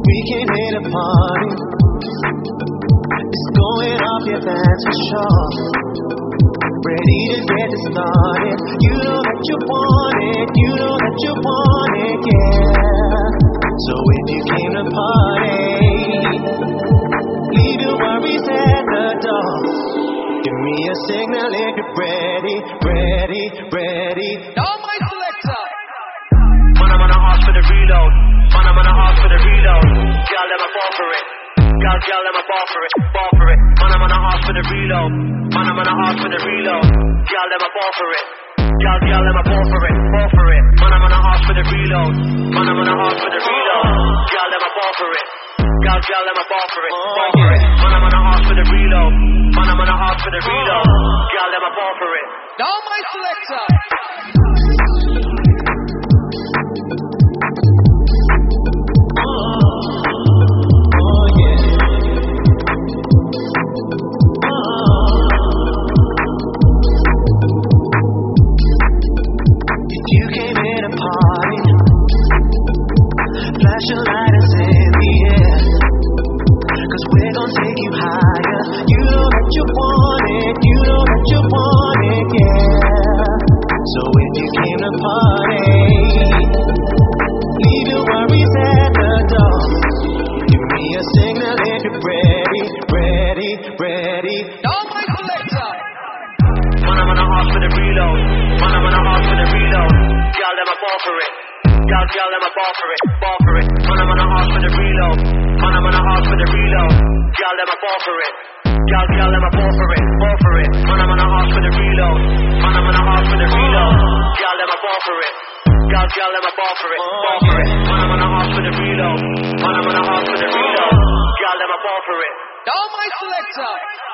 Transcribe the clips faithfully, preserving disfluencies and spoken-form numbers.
We came here to party. It's going off, yeah, that's for sure. Ready to get it started. You know that you want it. You know that you want it, yeah. So if you came to party, leave your worries at the door. Give me a signal if you're ready, ready, ready. Now my selector. Man, I'm on a horse for the reload. Man, I'm on a horse for the reload. Girl, let me fall for it. Girl, girl, let me fall for it. Fall for it. Man, I'm on a horse for the reload. Man, I'm on a horse for the reload. Girl, let me fall for it. Girl, girl, let me fall for it. Fall for it. Man, I'm on a horse for the reload. Man, I'm on a horse for the reload. Girl, let me fall for it. Girl, girl, let me fall for it. Fall for it. Man, I'm on a horse for the reload. Man, I'm on a horse for the reload. Girl, let me fall for it. Now my selector. Flash your lighters in the air, cause we're gonna take you higher. You know that you want it, you know that you want it, yeah. So if you came to party, leave your worries at the door. Give me a signal if you're ready, ready, ready. Now my selector. Man, I'm on a horse for the reload. Man, I'm on a horse for the reload. Girl, let me fall for it. Girl, girl, let me fall for it, fall for it. Man, I'm on a horse for the reload. Man, I'm on a horse for the reload. Girl, let me fall for it. Girl, girl, let me fall for it, fall for it. Man, I'm on a horse for the reload. Man, I'm on a horse for the reload. Girl, let me fall for it. Girl, girl, let me fall for it, fall for it. Man, I'm on a horse for the reload. Man, I'm on a horse for the reload. Girl, let me fall for it. Now my selector.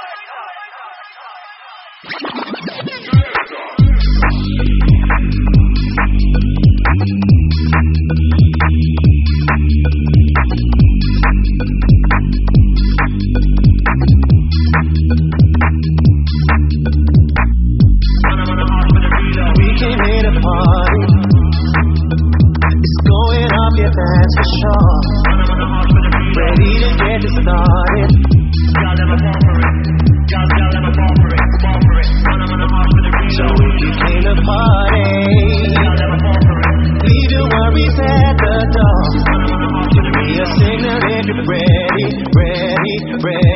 We came here to party. It's going off, yeah, that's for sure. Ready to get it started. So if you came to party, leave your worries at the door. Give me a signal if you're ready, ready, ready.